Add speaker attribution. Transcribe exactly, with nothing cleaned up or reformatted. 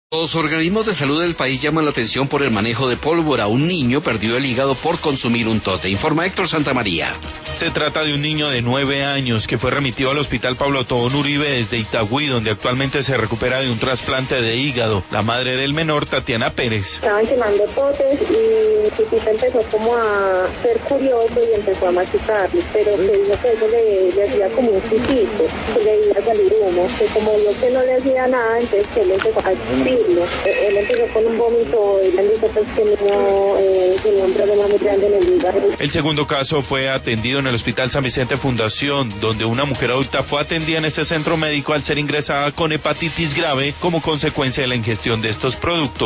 Speaker 1: Los organismos de salud del país llaman la atención por el manejo de pólvora. Un niño perdió el hígado por consumir un tote. Informa Héctor Santamaría.
Speaker 2: Se trata de un niño de nueve años que fue remitido al hospital Pablo Tobón Uribe desde Itagüí, donde actualmente se recupera de un trasplante de hígado. La madre del menor, Tatiana Pérez.
Speaker 3: Estaban quemando potes y Chiquita empezó como a ser curioso y empezó a machucarlo, pero se dijo que eso le, le hacía como un pipito, que le iba a salir humo, que como vio que no le hacía nada, entonces que él empezó a escupirlo. Él empezó con un vómito y le dijo pues que no eh, tenía un problema muy grande en el hígado.
Speaker 2: El segundo caso fue atendido en el Hospital San Vicente Fundación, donde una mujer adulta fue atendida en ese centro médico al ser ingresada con hepatitis grave como consecuencia de la ingestión de estos productos.